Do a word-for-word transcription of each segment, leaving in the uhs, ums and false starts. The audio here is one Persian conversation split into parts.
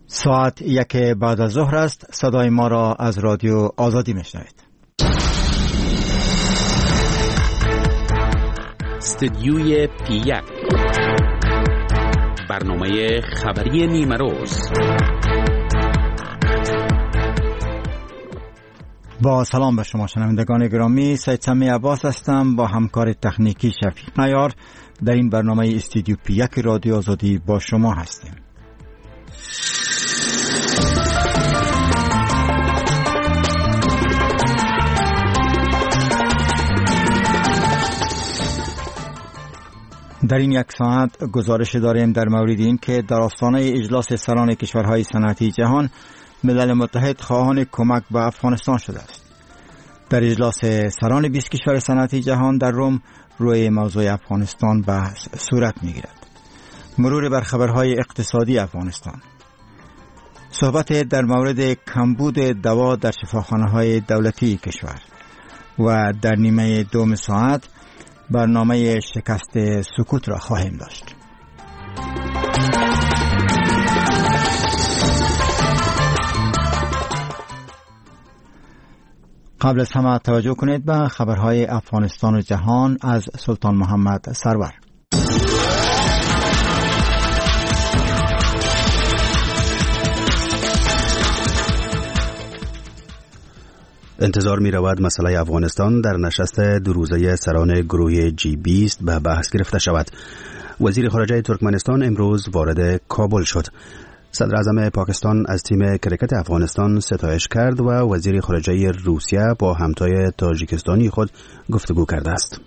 ساعت یک بعد از ظهر است. صدای ما را از رادیو آزادی میشنوید. استدیوی پی یک، برنامه خبری نیمه روز. با سلام به شما شنوندگان گرامی، سید سمی عباس هستم با همکار تکنیکی شفیق نیار. در این برنامه استدیو پی یک رادیو آزادی با شما هستیم. در این یک ساعت گزارش داریم در مورد این که در آستانه اجلاس سران کشورهای صنعتی جهان ملل متحد خواهان کمک به افغانستان شده است. در اجلاس سران بیست کشور صنعتی جهان در روم روی موضوع افغانستان بحث صورت می‌گیرد. مرور بر خبرهای اقتصادی افغانستان، صحبت در مورد کمبود دوا در شفاخانه‌های دولتی کشور و در نیمه دوم ساعت برنامه شکست سکوت را خواهیم داشت. قبل از همه توجه کنید به خبرهای افغانستان و جهان از سلطان محمد سرور. انتظار می رود مسئله افغانستان در نشست دو روزه سران گروه جی بیست به بحث گرفته شود. وزیر خارجه ترکمنستان امروز وارد کابل شد. صدر اعظم پاکستان از تیم کرکت افغانستان ستایش کرد و وزیر خارجه روسیه با همتای تاجیکستانی خود گفتگو کرده است.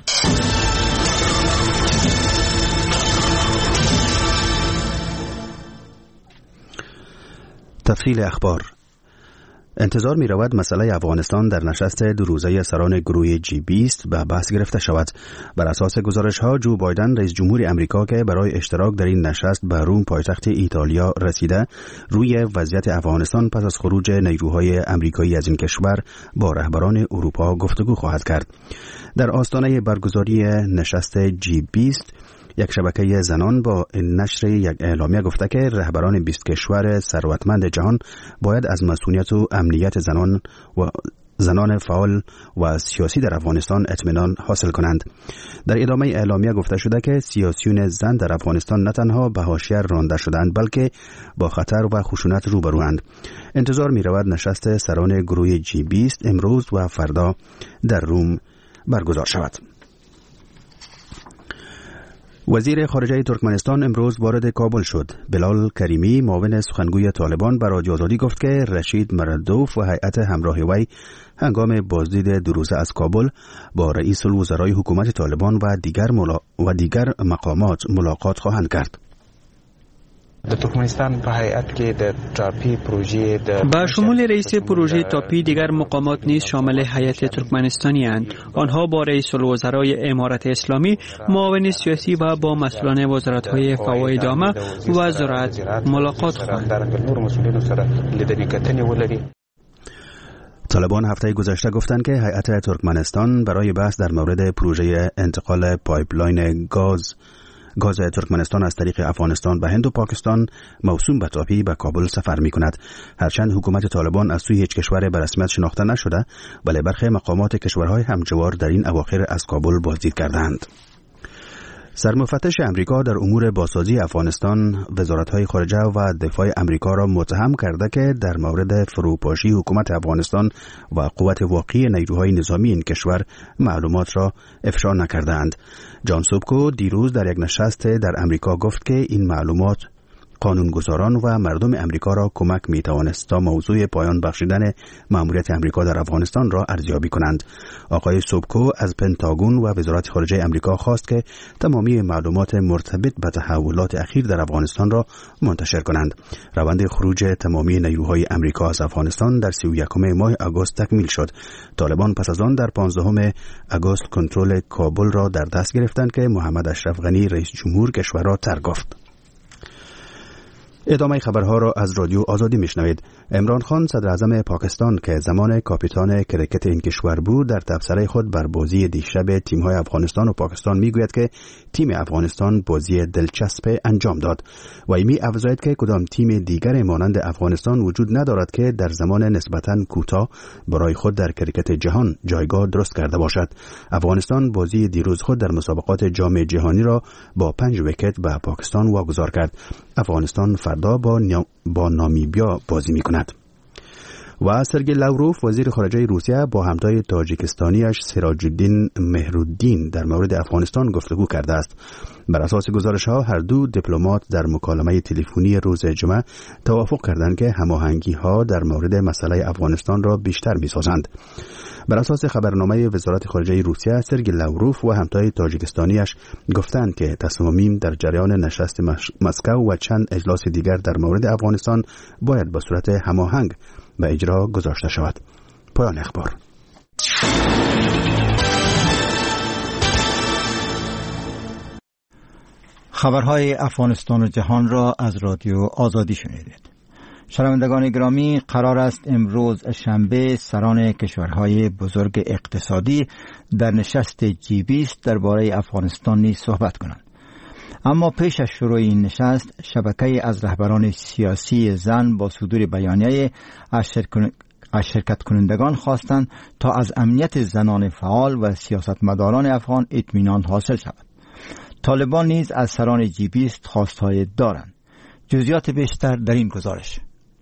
تفصیل اخبار. انتظار می رود مسئله افغانستان در نشست دو روزه سران گروه جی بیست به بحث گرفته شود. بر اساس گزارش ها جو بایدن رئیس جمهور امریکا که برای اشتراک در این نشست به روم پایتخت ایتالیا رسیده، روی وضعیت افغانستان پس از خروج نیروهای امریکایی از این کشور با رهبران اروپا گفتگو خواهد کرد. در آستانه برگزاری نشست جی بیست یک شبکه زنان با نشر یک اعلامیه گفته که رهبران بیست کشور ثروتمند جهان باید از مسئولیت و امنیت زنان و زنان فعال و سیاسی در افغانستان اطمینان حاصل کنند. در ادامه اعلامیه گفته شده که سیاسیون زن در افغانستان نه تنها به حاشیه رانده شدند بلکه با خطر و خشونت روبروند. انتظار می رود نشست سران گروه جی بیست امروز و فردا در روم برگزار شود. وزیر خارجه ترکمنستان امروز وارد کابل شد. بلال کریمی معاون سخنگوی طالبان به رادیو آزادی گفت که رشید مردوف و هیئت همراه وی هنگام بازدید دو روزه از کابل با رئیس الوزرای حکومت طالبان و دیگر ملا... و دیگر مقامات ملاقات خواهند کرد. د ترکمنستان په هیئت کې د ټاپی پروژې د با شمول رئیس پروژه تاپی دیگر مقامات نیز شامل هیئت ترکمنستانی اند. آنها با رئیس الوزرای امارت اسلامی، معاون سیاسی و با مسئولان وزارت‌های فواید عامه و زراعت ملاقات خواهند. طالبان هفته گذشته گفتند که هیئت ترکمنستان برای بحث در مورد پروژه انتقال پایپلاین گاز گاز ترکمنستان از طریق افغانستان به هند و پاکستان موسوم به تاپی به کابل سفر می کند. هرچند حکومت طالبان از سوی هیچ کشور به رسمیت شناخته نشده، ولی برخی مقامات کشورهای همجوار در این اواخر از کابل بازدید کردند. سرمفتش امریکا در امور بازسازی افغانستان وزارت‌های خارجه و دفاع امریکا را متهم کرده که در مورد فروپاشی حکومت افغانستان و قوت واقعی نیروهای نظامی این کشور معلومات را افشا نکردند. جان سوبکو دیروز در یک نشست در امریکا گفت که این معلومات قانونگذاران و مردم امریکا را کمک می توانست تا موضوع پایان بخشیدن مأموریت امریکا در افغانستان را ارزیابی کنند. آقای سوبکو از پنتاگون و وزارت خارجه امریکا خواست که تمامی معلومات مرتبط به تحولات اخیر در افغانستان را منتشر کنند. روند خروج تمامی نیروهای امریکا از افغانستان در سی و یکم ماه آگوست تکمیل شد. طالبان پس از آن در پانزدهم آگوست کنترل کابل را در دست گرفتند که محمد اشرف غنی رئیس جمهور کشور را ترک گفت. ادامه خبرها را از رادیو آزادی میشنوید. عمران خان صدر اعظم پاکستان که زمان کاپیتان کرکت این کشور بود در تبصره خود بر بازی دیشب تیم‌های افغانستان و پاکستان میگوید که تیم افغانستان بازی دلچسب انجام داد و می افزاید که کدام تیم دیگر مانند افغانستان وجود ندارد که در زمان نسبتاً کوتاه برای خود در کرکت جهان جایگاه درست کرده باشد. افغانستان بازی دیروز خود در مسابقات جام جهانی را با پنج ویکت به پاکستان واگذار کرد. افغانستان فردا با, نیا... با نامیبیا بازی می کند. و سرگئی لاوروف وزیر خارجه روسیه با همتای تاجیکستانیش سراج الدین مهرالدین در مورد افغانستان گفتگو کرده است. بر اساس گزارش ها هر دو دیپلمات در مکالمه تلفنی روز جمعه توافق کردند که هماهنگی ها در مورد مسئله افغانستان را بیشتر می سازند. بر اساس خبرنامه وزارت خارجه روسیه سرگئی لاوروف و همتای تاجیکستانیش گفتند که تصامیم در جریان نشست مسکو و چند اجلاس دیگر در مورد افغانستان باید به صورت هماهنگ به اجرا گذاشته شود. پایان اخبار. خبرهای افغانستان و جهان را از رادیو آزادی شنیدید. شنوندگان گرامی، قرار است امروز شنبه سران کشورهای بزرگ اقتصادی در نشست جی بیست درباره افغانستان نیز صحبت کنند. اما پیش از شروع این نشست، شبکه از رهبران سیاسی زن با صدور بیانیه از شرکت کنندگان خواستند تا از امنیت زنان فعال و سیاستمداران افغان اطمینان حاصل شود. طالبان نیز از سران جی بیست خواستهای دارند. جزئیات بیشتر در این گزارش.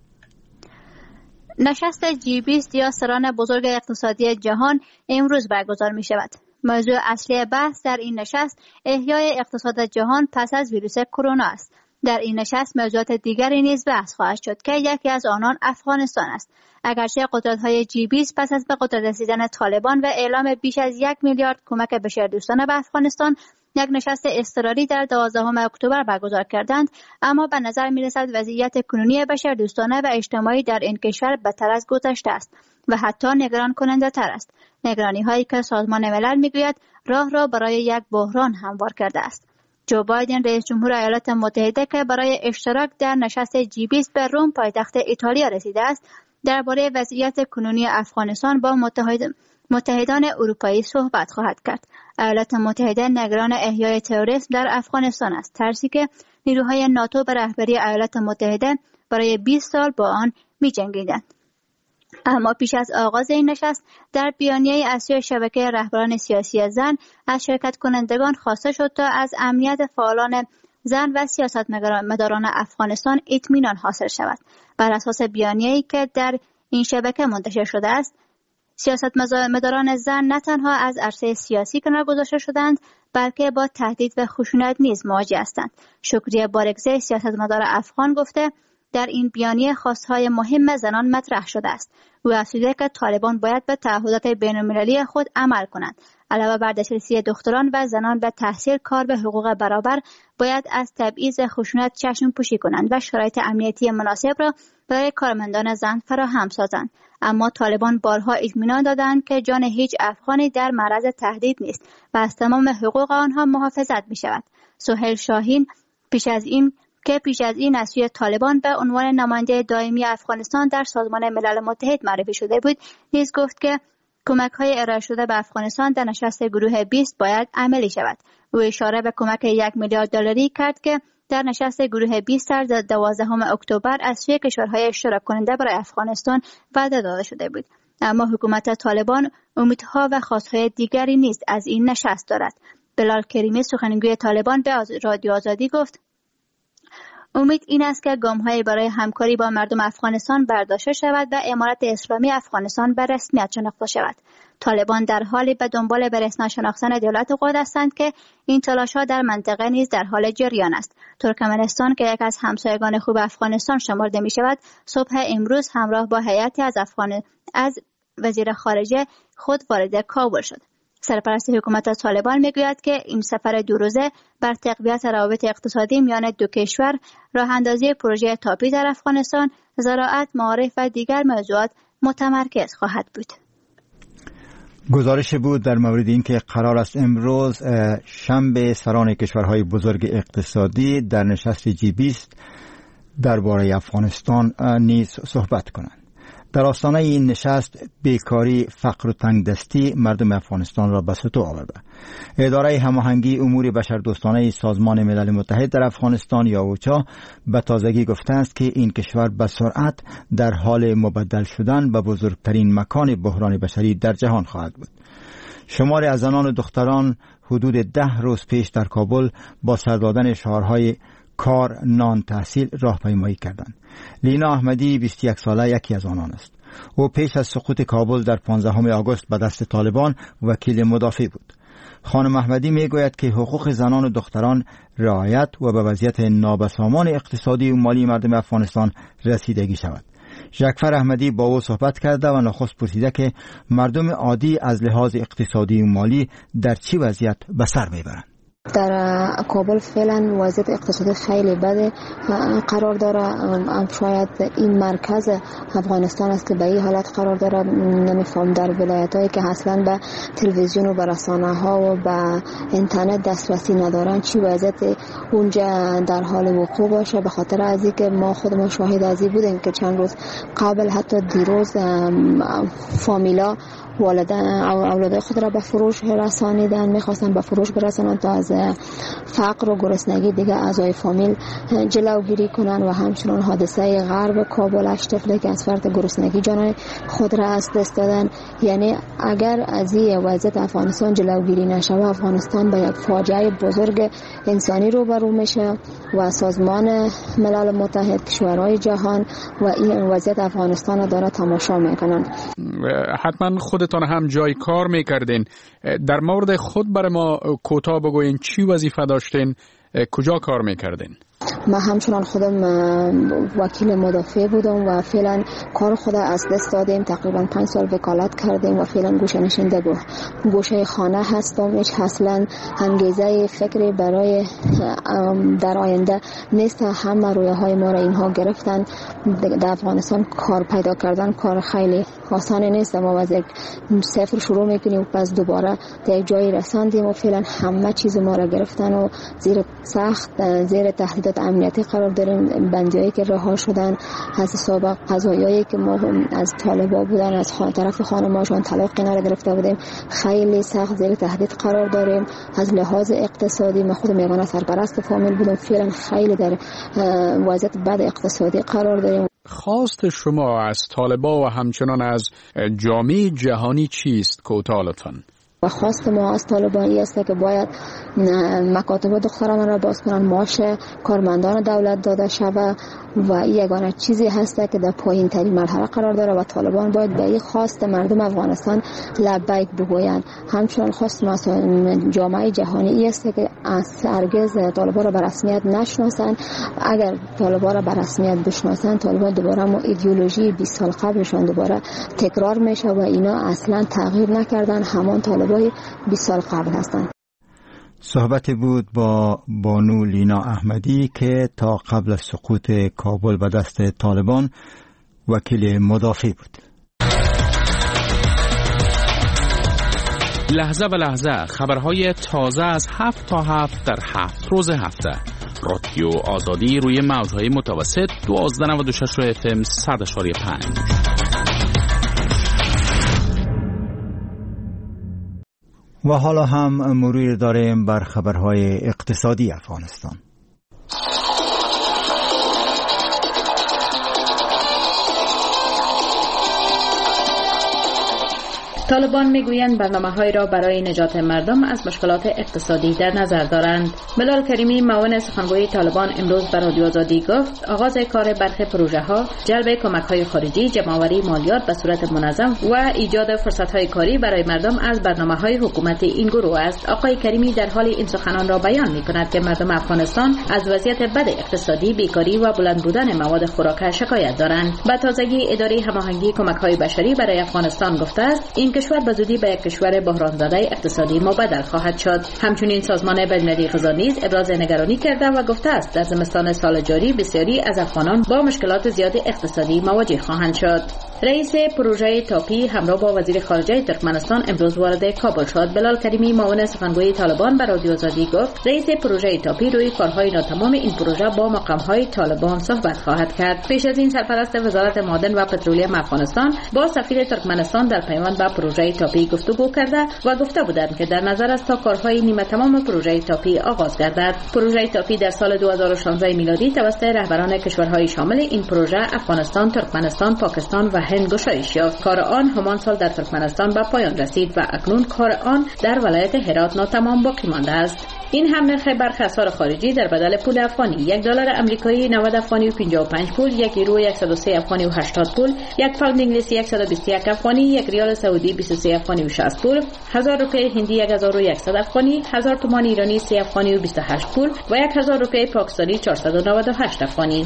نشست جی بیست یا سران بزرگ اقتصادی جهان امروز برگزار می شود. موضوع اصلی بحث در این نشست احیای اقتصاد جهان پس از ویروس کرونا است. در این نشست موضوعات دیگری نیز بحث خواهد شد که یکی از آنان افغانستان است. اگرچه قدرت‌های جی بیست پس از به قدرت رسیدن طالبان و اعلام بیش از یک میلیارد کمک بشردوستانه به افغانستان یک نشست اضطراری در دوازدهم اکتبر برگزار کردند، اما به نظر می‌رسد وضعیت کنونی بشردوستانه و اجتماعی در این کشور بدتر از گذشته است و حتی نگران کننده تر است. نگرانی هایی که سازمان ملل میگوید راه را برای یک بحران هموار کرده است. جو بایدن رئیس جمهور ایالات متحده که برای اشتراک در نشست جی بیست به روم پایتخت ایتالیا رسیده است، درباره وضعیت کنونی افغانستان با متحد... متحدان اروپایی صحبت خواهد کرد. ایالات متحده نگران احیای تروریسم در افغانستان است، ترسی که نیروهای ناتو به رهبری ایالات متحده برای بیست سال با آن می‌جنگیدند. اما پیش از آغاز این نشست در بیانیه اصلی شبکه رهبران سیاسی زن از شرکت کنندگان خواسته شد تا از امنیت فعالان زن و سیاستمداران افغانستان اطمینان حاصل شود. بر اساس بیانیه‌ای که در این شبکه منتشر شده است، سیاستمداران زن نه تنها از عرصه سیاسی کنار گذاشته شدند، بلکه با تهدید و خشونت نیز مواجه هستند. شکریه بارگزی سیاستمدار افغان گفته در این بیانیه خواستهای مهم زنان مطرح شده است. او افزوده که طالبان باید به تعهدات بین‌المللی خود عمل کنند. علاوه بر دسترسی دختران و زنان به تحصیل، کار به حقوق برابر، باید از تبعیض خشونت چشم پوشی کنند و شرایط امنیتی مناسب را برای کارمندان زن فراهم سازند. اما طالبان بارها اطمینان دادند که جان هیچ افغانی در معرض تهدید نیست و از تمام حقوق آنها محافظت می شود. سهیل شاهین پیش از این که پیش از این از سوی طالبان به عنوان نماینده دائمی افغانستان در سازمان ملل متحد معرفی شده بود، نیز گفت که کمک‌های ارائه شده به افغانستان در نشست گروه بیست باید عملی شود. او اشاره به کمک یک میلیارد دلاری کرد که در نشست گروه بیست در دوازدهم اکتبر از سوی کشورهای اشتراک کننده برای افغانستان وعده داده شده بود. اما حکومت طالبان امیدها و خواستهای دیگری نیز از این نشست دارد. بلال کریمی سخنگوی طالبان به رادیو آزادی گفت: امید این است که گام‌هایی برای همکاری با مردم افغانستان برداشته شود و امارت اسلامی افغانستان به رسمیت شناخته شود. طالبان در حالی به دنبال به رسمیت شناختن دولت خود هستند که این تلاش‌ها در منطقه نیز در حال جریان است. ترکمنستان که یک از همسایگان خوب افغانستان شمرده می شود، صبح امروز همراه با هیئتی از افغان از وزیر خارجه خود وارد کابل شد. سرپرست حکومت طالبان میگوید که این سفر دو روزه بر تقویت روابط اقتصادی میان دو کشور، راه اندازی پروژه تاپی در افغانستان، زراعت، معارف و دیگر موضوعات متمرکز خواهد بود. گزارش بود در مورد اینکه قرار است امروز شنبه سران کشورهای بزرگ اقتصادی در نشست جی بیست درباره افغانستان نیز صحبت کنند. در آستانه این نشست بیکاری، فقر و تنگدستی مردم افغانستان را به سطوح آورده. اداره هماهنگی امور بشردوستانه سازمان ملل متحد در افغانستان یا اوچا به تازگی گفته است که این کشور به سرعت در حال مبدل شدن به بزرگترین مکان بحران بشری در جهان خواهد بود. شماری از زنان و دختران حدود ده روز پیش در کابل با سر دادن شعارهای کار، نان، تحصیل راهپیمایی کردند. لینا احمدی بیست و یک ساله یکی از آنان است. او پیش از سقوط کابل در پانزدهم آگوست به دست طالبان وکیل مدافع بود. خانم احمدی می گوید که حقوق زنان و دختران رعایت و به وضعیت نابسامان اقتصادی و مالی مردم افغانستان رسیدگی شود. ژکفر احمدی با او صحبت کرده و نخست پرسیده که مردم عادی از لحاظ اقتصادی و مالی در چی وضعیت به سر میبرند. در کابل فعلا وضعیت اقتصادی خیلی بده قرار داره. شاید این مرکز افغانستان است که به این حالت قرار داره. نمیفهم در ولایت هایی که اصلا به تلویزیون و به رسانه ها و به اینترنت دسترسی ندارن چی وضعیت اونجا در حال وقوع باشه. به خاطر از اینکه ما خودمون شاهد از این بودیم که چند روز قبل حتی دیروز فامیلا والدین اولاد خود را به فروش رسانیدن، میخواستن به فروش برسانند تا از فقر و گرسنگی دیگه اعضای فامیل جلوگیری کنن و همچنان حادثه غرب کابل هشت طفلی که از فرط گرسنگی جان خود را از دست دادن. یعنی اگر از این وضعیت افغانستان جلوگیری نشه و افغانستان به یک فاجعه بزرگ انسانی روبرو میشه و سازمان ملل متحد، کشورهای جهان و این وضعیت افغانستان را داره تماشا میکنن. حتما خودتان هم جای کار میکردین. در مورد خود برای ما کوتاه بگوین چی وظیفه داشتین، کجا کار میکردین؟ من همچنان خودم وکیل مدافع بودم و فعلا کار خود از دست دادیم. تقریبا پنج سال وکالت کردیم و فعلا گوشه نشینده بود. گوشه خانه هستم. هیچ اصلا انگیزه فکری برای در آینده نیست. همه رویه های ما را اینها گرفتن. در افغانستان کار پیدا کردن کار خیلی آسان نیست. ما از یک صفر شروع میکنیم و پس دوباره در یک جایی رساندیم و فعلا همه چیز ما را گرفتن و زیر سخت زیر تهدید امنیتی قرار داریم. بندیایی که رها شدن از سابق، قضایایی که ما از طالبا بودن از طرف خانماشون طلاق اینا رو گرفته بودیم خیلی سخت زیر تهدید قرار داریم. از لحاظ اقتصادی من خودم یگانه سرپرست فامیل بودم، فعلا خیلی در وضعیت بد اقتصادی قرار داریم. خواست شما از طالبا و همچنان از جامعه جهانی چیست کوتاه لطفاً؟ و خواست ما از طالبان است که باید مکاتب دختران را باز کنن، معاش کارمندان دولت داده شود و این یگانه چیزی هست که در پایین ترین مرحله قرار داره و طالبان باید به این خواست مردم افغانستان لبیک بگویند. همچنان خواست ما از جامعه جهانی است که از هرگز طالبان را به رسمیت نشناسند. اگر طالبان را به رسمیت بشناسند طالبان دوباره ما ایدئولوژی بیست سال قبلشون دوباره تکرار میشه و اینا اصلا تغییر نکردن، همان طالبای بیست سال قبل هستند. صحبت بود با بانو لینا احمدی که تا قبل از سقوط کابل به دست طالبان وکیل مدافع بود. لحظه به لحظه خبرهای تازه از هفت تا هفت در هفت روز هفته. رادیو آزادی روی موجهای متوسط دوازده نود و شش اف ام صد اشاری پنج. و حالا هم مرور داریم بر خبرهای اقتصادی افغانستان. طالبان میگویند برنامه‌هایی را برای نجات مردم از مشکلات اقتصادی در نظر دارند. بلال کریمی معاون سخنگوی طالبان امروز به رادیو آزادی گفت آغاز کار برخی پروژه‌ها جلب کمک‌های خارجی، جمع‌آوری مالیات به صورت منظم و ایجاد فرصت‌های کاری برای مردم از برنامه‌های حکومتی این گروه است. آقای کریمی در حال این سخنان را بیان می‌کند که مردم افغانستان از وضعیت بد اقتصادی، بیکاری و بلند بودن مواد خوراک شکایت دارند. با تازگی اداره هماهنگی کمک‌های بشری برای افغانستان گفته است این کشور به زودی به یک کشور بحران زده اقتصادی مبدل خواهد شد. همچنین سازمان بین‌المللی غذا نیز ابراز نگرانی کرده و گفته است در زمستان سال جاری بسیاری از افغانان با مشکلات زیاد اقتصادی مواجه خواهند شد. رئیس پروژه تاپی همراه با وزیر خارجه ترکمنستان امروز وارد کابل شد. بلال کریمی معاون سخنگوی طالبان به رادیو آزادی گفت رئیس پروژه تاپی روی کارهای ناتمام این پروژه با مقامهای طالبان صحبت خواهد کرد. پیش از این سرپرست وزارت معدن و پترولیم افغانستان با سفیر ترکمنستان در پیوند به پروژه تاپی گفتگو کرده و گفته بودند که در نظر است تا کارهای نیمه تمام پروژه تاپی آغاز گردد. پروژه تاپی در سال دو هزار و شانزده میلادی توسط رهبران کشورهای شامل این پروژه افغانستان، ترکمنستان، پاکستان و هند گشایش یافت. کار آن همان سال در ترکمنستان به پایان رسید و اکنون کار آن در ولایت هرات ناتمام باقی مانده است. این هم نرخ برخی اسعار خارجی در بدل پول افغانی: یک دلار آمریکایی نود افغانی و پنجاه و پنج پول، یک یورو صد و سه افغانی و هشتاد پول، یک پوند انگلیسی صد و بیست و یک افغانی، یک ریال سعودی بیست و سه افغانی و شصت پول، هزار روپیه هندی هزار و صد افغانی، هزار تومان ایرانی سه افغانی و بیست و هشت پول و هزار روپیه پاکستانی چهارصد و نود و هشت افغانی.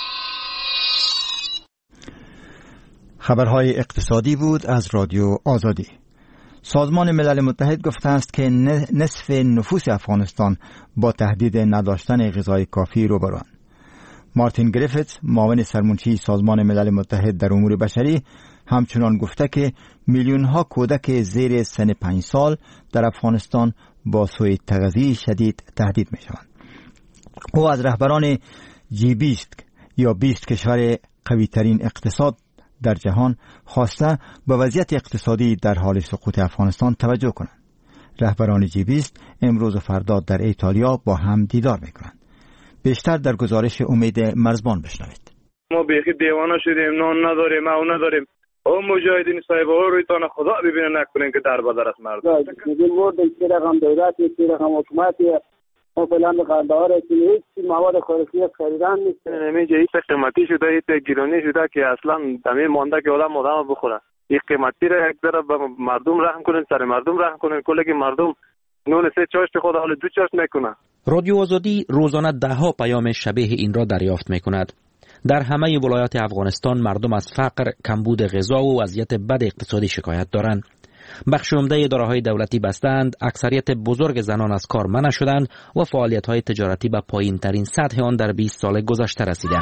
خبرهای اقتصادی بود از رادیو آزادی. سازمان ملل متحد گفته است که نصف نفوس افغانستان با تهدید نداشتن غذای کافی روبروند. مارتین گریفیتس، معاون سرمنشی سازمان ملل متحد در امور بشری، همچنان گفته که میلیون ها کودک زیر سن پنج سال در افغانستان با سوء تغذیه شدید تهدید می شوند. او از رهبران جی بیست یا بیست کشور قوی ترین اقتصاد در جهان خواسته به وضعیت اقتصادی در حال سقوط افغانستان توجه کنند. رهبران جی بیست امروز و فردا در ایتالیا با هم دیدار میکنند. بیشتر در گزارش امید مرزبان بشنوید. ما بیخی دیوانه شدیم، نان نداریم، او نداریم. او مجاهدین صاحب ها روی تان خدا ببینه نکنین که در بدر است مردم. میگیم مورد چه رقم دولتی، چه رقم حکومتی ما فلان قرارداد که هیچ مواد خوراکی خریدن نیست. نمیشه هیچ قیمتی شده، هیچ گرانی شده که اصلا تمام مونده که آدم آدم بخوره. این قیمتی را یک ذره به مردم رحم کنین، سر مردم رحم کنین، کلی که مردم نون سه چاشت خود حال دو چاشت میکنه. رادیو آزادی روزانه ده ها پیام شبیه این را دریافت میکند. در همه ولایات افغانستان مردم از فقر، کمبود غذا و وضعیت بد اقتصادی شکایت دارند. بخش عمده اداره‌های دولتی بستند، اکثریت بزرگ زنان از کار منع شدند و فعالیت‌های تجارتی به پایین‌ترین سطح آن در بیست سال گذشته رسیده.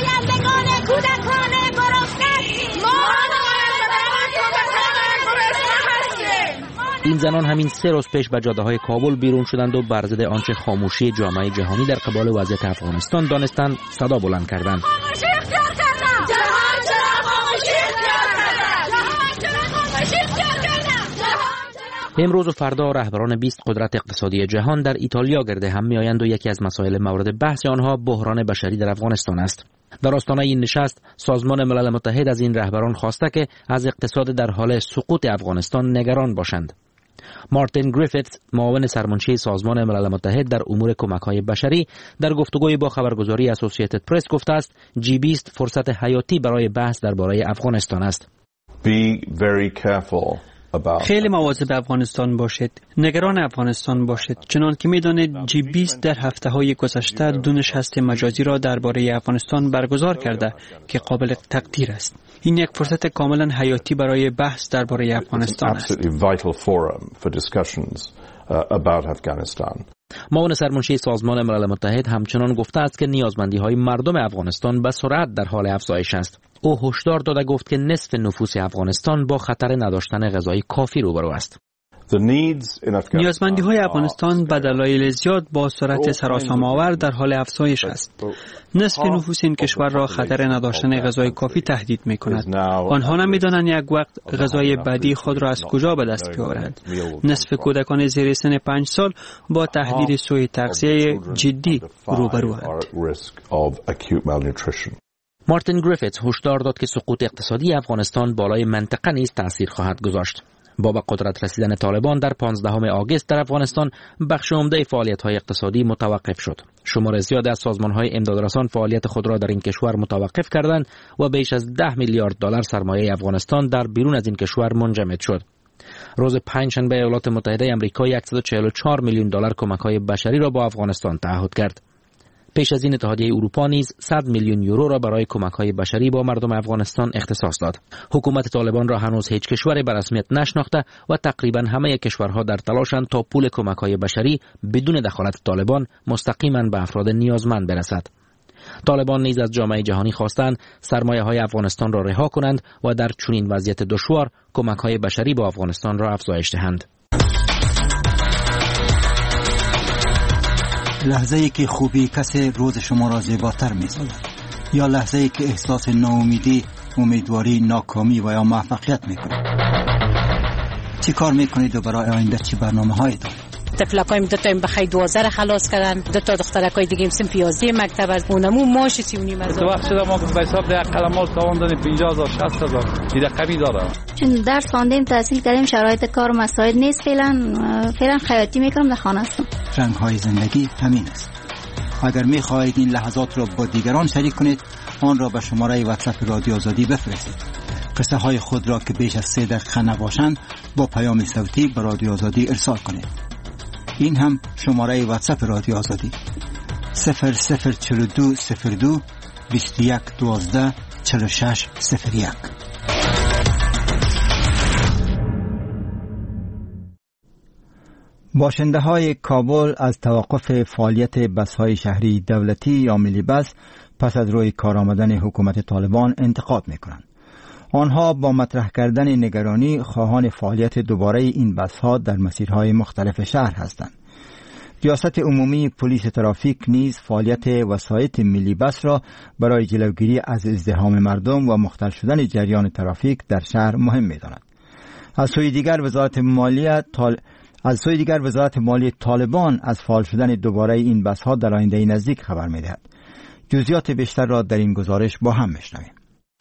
این زنان همین سه روز پیش به جاده‌های کابل بیرون شدند و بر ضد آنچه خاموشی جامعه جهانی در قبال وضعیت افغانستان دانستند صدا بلند کردند. امروز و فردا رهبران بیست قدرت اقتصادی جهان در ایتالیا گرده هم می‌آیند و یکی از مسائل مورد بحث آنها بحران بشری در افغانستان است. در آستانه این نشست سازمان ملل متحد از این رهبران خواسته که از اقتصاد در حال سقوط افغانستان نگران باشند. مارتین گریفیتس، معاون سرمنشی سازمان ملل متحد در امور کمک‌های بشری، در گفتگوی با خبرگزاری اسوسییتد پرس گفته است جی بیست فرصت حیاتی برای بحث درباره افغانستان است. Be very careful. خیلی مواظب افغانستان باشید، نگران افغانستان باشید، چنان که می‌دانید جی بیست در هفته‌های گذشته دو نشست مجازی را درباره افغانستان برگزار کرده که قابل تقدیر است. این یک فرصت کاملا حیاتی برای بحث درباره افغانستان است. معاون سرمنشی سازمان ملل متحد همچنان گفته است که نیازمندی‌های مردم افغانستان به سرعت در حال افزایش است. او هشدار داده گفت که نصف نفوس افغانستان با خطر نداشتن غذای کافی روبرو است. نیازمندی‌های افغانستان به دلایل زیاد با سرعت سراسام‌آور در حال افزایش است. نصف نفوس این کشور را خطر نداشتن غذای کافی تهدید می‌کند. آنها نمی‌دانند یک وقت غذای بعدی خود را از کجا به دست بیاورند. نصف کودکان زیر سن پنج سال با تهدید سوء تغذیه جدی روبروند. مارتین گریفیتس هشدار داد که سقوط اقتصادی افغانستان بالای منطقه نیز تأثیر خواهد گذاشت. با به قدرت رسیدن طالبان در پانزدهم آگوست در افغانستان بخش عمده فعالیت‌های اقتصادی متوقف شد. شمار زیاد از سازمان‌های امدادرسان فعالیت خود را در این کشور متوقف کردند و بیش از ده میلیارد دلار سرمایه افغانستان در بیرون از این کشور منجمد شد. روز پنجشنبه ایالات متحده آمریکا صد و چهل و چهار میلیون دلار کمک‌های بشری را با افغانستان تعهد کرد. پیش از این اتحادیه اروپا نیز صد میلیون یورو را برای کمک‌های بشری با مردم افغانستان اختصاص داد. حکومت طالبان را هنوز هیچ کشوری به رسمیت نشناخته و تقریبا همه کشورها در تلاشند تا پول کمک‌های بشری بدون دخالت طالبان مستقیما به افراد نیازمند برسد. طالبان نیز از جامعه جهانی خواستند سرمایه های افغانستان را رها کنند و در چنین وضعیت دشوار کمک های بشری به افغانستان را افزایش دهند. لحظه ای که خوبی کسی روز شما را زیباتر می سازد، یا لحظه ای که احساس ناامیدی، امیدواری، ناکامی و یا موفقیت می کنید. چی کار می کنید و برای آینده چی برنامه هایی دارید؟ طفلکایم دو تا بخای دوازده خلاص کردن، دو تا دخترکای دیگه هم سن پیازده مکتب از اونمو ماش سی و نیم از. تو وقت شده ما به حساب ده قلمال تاوان دادیم پنجاه هزار شصت هزار دیده قوی داره. چون درس خواندیم تحصیل کردیم شرایط کار مساعد نیست، فعلا فعلا خیاطی میکنم در خانه هستم. رنگ های زندگی همین است. اگر می خواهید این لحظات را با دیگران شریک کنید، آن را به شماره واتساپ رادیو آزادی بفرستید. قصه های خود را که بیش از سه دقیقه نباشند با پیام صوتی به رادیو آزادی ارسال کنید. این هم شماره واتساپ رادیو آزادی صفر صفر چهل و دو صفر دو بیست و یک دوازده چهل و شش صفر یک. باشنده های کابل از توقف فعالیت بس های شهری دولتی یا ملی بس پس از روی کار آمدن حکومت طالبان انتقاد می کنند. آنها با مطرح کردن نگرانی خواهان فعالیت دوباره این بس ها در مسیرهای مختلف شهر هستند. ریاست عمومی پلیس ترافیک نیز فعالیت وسایط ملی بس را برای جلوگیری از ازدحام مردم و مختل شدن جریان ترافیک در شهر مهم می‌داند. از سوی دیگر وزارت مالیه طال... از سوی دیگر وزارت مالیه طالبان از فعال شدن دوباره این بس ها در آینده نزدیک خبر می‌دهد. جزئیات بیشتر را در این گزارش با هم می‌شنویم.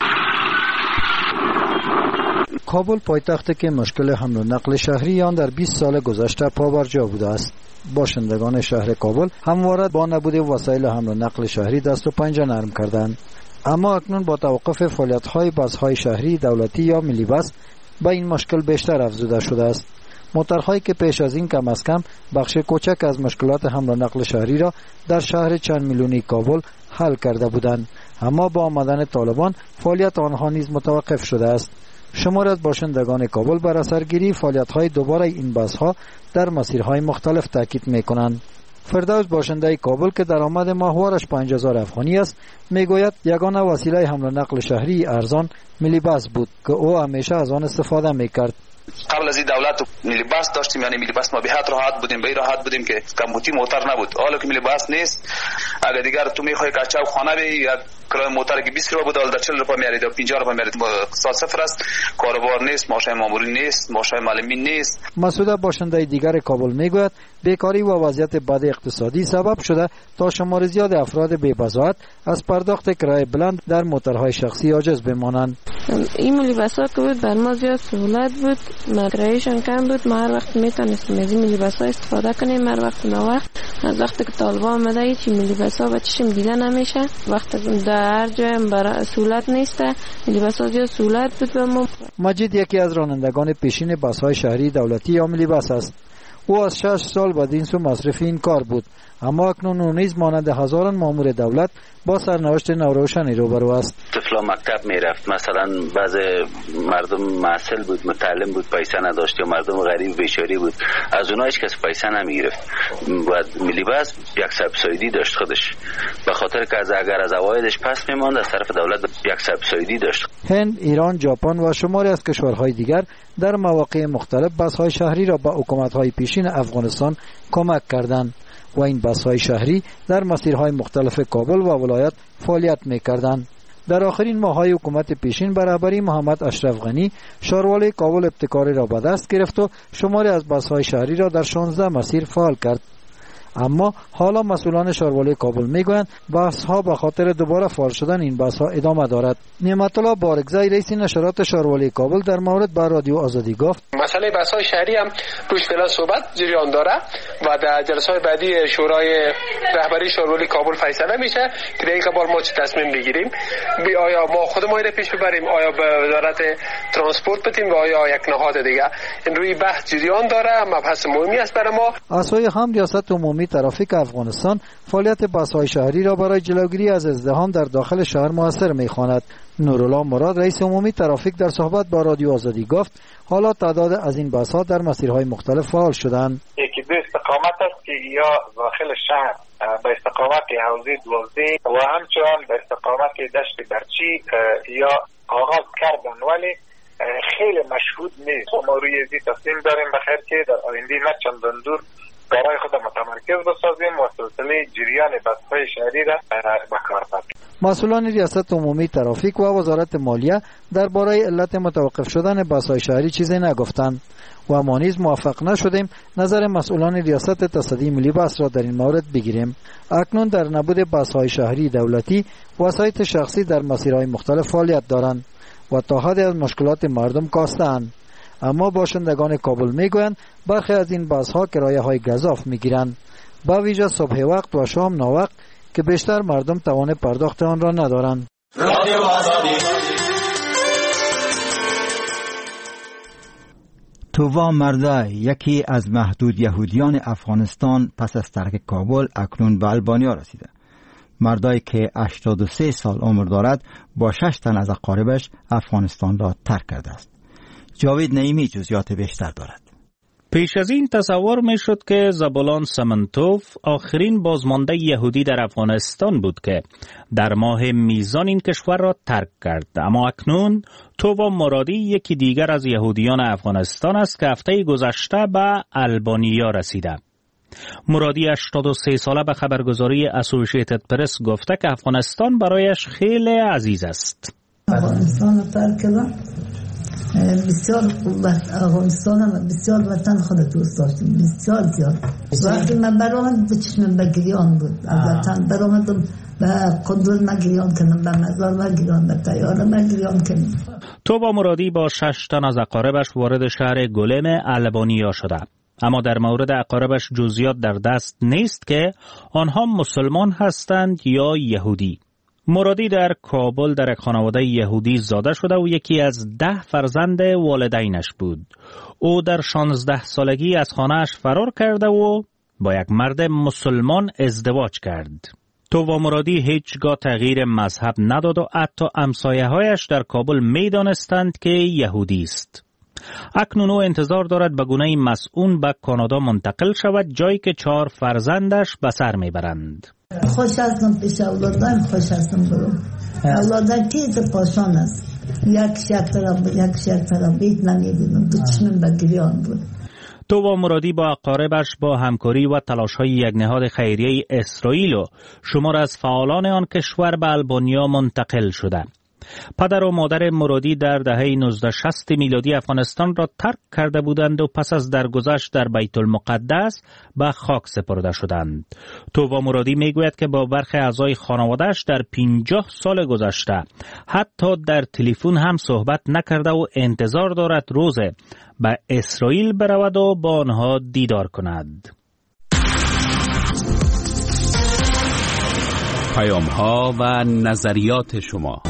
کابل پایتختی که مشکل حمل و نقل شهری آن در بیست سال گذشته پابرجا بوده است. باشندگان شهر کابل همواره با نبود وسایل حمل و نقل شهری دست و پنجه نرم کردند. اما اکنون با توقف فعالیت‌های بس‌های شهری دولتی یا ملی بس با این مشکل بیشتر افزوده شده است. موترهایی که پیش از این کم از کم بخش کوچک از مشکلات حمل و نقل شهری را در شهر چند میلیونی کابل حل کرده بودند، اما با آمدن طالبان فعالیت آنها نیز متوقف شده است. شماری از باشندگان کابل بر اثرگیری فعالیت‌های دوباره این بس‌ها در مسیرهای مختلف تاکید می‌کنند. فردوس باشنده کابل که درآمد ماهوارش پنج هزار افغانی است میگوید یگانه وسیله حمل و نقل شهری ارزان ملی بس بود که او همیشه از آن استفاده می‌کرد. قبل از این دولت ملی بس داشتیم، یعنی ملی بس ما به حد راحت بودیم، به راحت بودیم که کمبوتی موتر نبود. حالا که ملی بس نیست، اگر دیگر تو میخوای کچاو خانه بی یا کرای موتر که بیست روپیه بود حالا در چهل روپیه میارید یا پنجاه روپیه میارید، اقتصاد صفر است، کاروبار نیست، ماشین ماموری نیست، ماشین معلمی نیست. مسعود باشنده دیگر کابل میگوید بیکاری و وضعیت بد اقتصادی سبب شده تا شمار زیاد افراد بی بضاعت از پرداخت کرایه بلند در موترهای شخصی عاجز بمانند. این ملی بس‌ها که بود بر ما زیاد سهولت بود، کرایه‌شان کم بود، ما هر وقت میتونستیم از این ملی بس‌ها استفاده کنیم. هر وقت نه وقت از وقتی که طالبان آمده هیچ ملی بس‌ها و چشم دیده نمیشه. وقتی در هر جای برای سهولت نیست، ملی بس‌ها زیاد سهولت بود به ما. مجید یکی از رانندگان پیشین بس‌های شهری دولتی یا ملی بس است. او از شش سال بعد این سو مصرف این کار بود، اما اکنون او نیز مانند هزاران مامور دولت با سرنوشت ناروشنی روبرو است. طفلا مکتب میرفت، مثلا بعض مردم معسل بود، متعلم بود، پیسه نداشت، یا مردم غریب بیچاره بود، از اونها هیچ کس پیسه نمیگرفت. بعد ملی بس یک سبسایدی داشت خودش، به خاطر که از اگر از عوایدش پس میماند از طرف دولت یک سبسایدی داشت. هند، ایران، ژاپن و شماری از کشورهای دیگر در مواقع مختلف بس‌های شهری را به حکومت‌های پیشین افغانستان کمک کردند و این بس‌های شهری در مسیرهای مختلف کابل و ولایت فعالیت می‌کردند. در آخرین ماه‌های حکومت پیشین به رهبری محمد اشرف غنی شاروالی کابل ابتکاری را به دست گرفت و شماری از بس‌های شهری را در شانزده مسیر فعال کرد. اما حالا مسئولان شاروالی کابل میگویند بحث‌ها به خاطر دوباره فعال شدن این بحث‌ها ادامه دارد. نعمت الله بارگزای رئیس نشرات شاروالی کابل در مورد با رادیو آزادی گفت مسئله بحث‌های شهری هم روش فعلا صحبت جریان داره و در جلسه‌های بعدی شورای رهبری شاروالی کابل فیصله میشه که در این قبال ما چه تصمیم بگیریم، آیا ما خودمون رو پیش ببریم، آیا به وزارت ترانسپورت بدیم و آیا یک نهاد دیگه. این روی بحث جریان داره، مبحث مهمی است برای ما. از سوی هم ریاست عمومی ترافیک افغانستان فعالیت بس‌های شهری را برای جلوگیری از ازدحام در داخل شهر موثر می‌خواند. نورالله مراد رئیس عمومی ترافیک در صحبت با رادیو آزادی گفت حالا تعداد از این بس‌ها در مسیرهای مختلف فعال شدند. یکی دو استقامت است که یا داخل شهر به استقامت حوزه دوازده و همچنان به استقامت دشت برچی یا آغاز کردن، ولی خیلی مشهود نیست. ما روی ازی تصمیم داریم بخیر که در آینده نه چندان دور برای خود متمرکز بسازیم و سلسله جریان بس‌های شهری را به کار بگیریم. مسئولان ریاست عمومی ترافیک و وزارت مالیه درباره علت متوقف شدن بس‌های شهری چیزی نگفتند و ما نیز موفق نشدیم نظر مسئولان ریاست تصدی ملی بس را در این مورد بگیریم. اکنون در نبود بس‌های شهری دولتی وسایط شخصی در مسیرهای مختلف فعالیت دارند و تا حدی از مشکلات مردم کاسته‌اند. اما باشندگان کابل میگویند برخی از این بس‌ها کرایه های گزاف میگیرند، با ویژه صبح وقت و شام ناوقت که بیشتر مردم توان پرداخت آن را ندارند. تووا مردای، یکی از محدود یهودیان افغانستان، پس از ترک کابل اکنون به البانیا رسیده. مردایی که هشتاد و سه سال عمر دارد با شش تن از اقاربش افغانستان را ترک کرده است. جاوید نعیمی جزئیات بیشتر دارد. پیش از این تصور می شد که زبولان سمنتوف آخرین بازمانده یهودی در افغانستان بود که در ماه میزان این کشور را ترک کرد، اما اکنون تووا مرادی یکی دیگر از یهودیان افغانستان است که هفته گذشته به البانیا رسیده. مرادی هشتاد و سه ساله به خبرگزاری اسوسییتد پرس گفته که افغانستان برایش خیلی عزیز است. افغانستان را ترک کردم، بسیار افغانستان هم بسیار وطن خود دوست داشتیم، بسیار زیاد. وقتی من برآمد به چشمم به گریان بود، از وطن برآمدم به قندوز من گریان کردم، به مزار من گریان، به طیاره من گریان کردم. تووا مرادی با شش تن از اقاربش وارد شهر گلم البانیا شده، اما در مورد اقاربش جزئیات در دست نیست که آنها مسلمان هستند یا یهودی. مرادی در کابل در یک خانواده یهودی زاده شده و یکی از ده فرزند والدینش بود. او در شانزده سالگی از خانه‌اش فرار کرده و با یک مرد مسلمان ازدواج کرد. تووا مرادی هیچگاه تغییر مذهب نداد و حتی همسایه‌هایش در کابل می‌دانستند که یهودی است. اکنون او انتظار دارد به گونه مسئول به کانادا منتقل شود، جایی که چهار فرزندش به سر میبرند. خوش هستم پیش اولادم، خوش هستم برو. اولادم تیز پاشان است. یک شک طرف یک شک طرف بیت نمیدونم، تو چشمم به گریان بود. تووا مرادی با اقاربش با همکاری و تلاش‌های یک نهاد خیریه اسرائیل و شمار از فعالان آن کشور به البانیا منتقل شده. پدر و مادر مرادی در دهه نوزده شصت میلادی افغانستان را ترک کرده بودند و پس از درگذشت در بیت المقدس به خاک سپرده شدند. تووا مرادی میگوید که با برخی اعضای خانواده‌اش در پنجاه سال گذشته حتی در تلفن هم صحبت نکرده و انتظار دارد روزه به اسرائیل برود و با آنها دیدار کند. پیام‌ها و نظریات شما.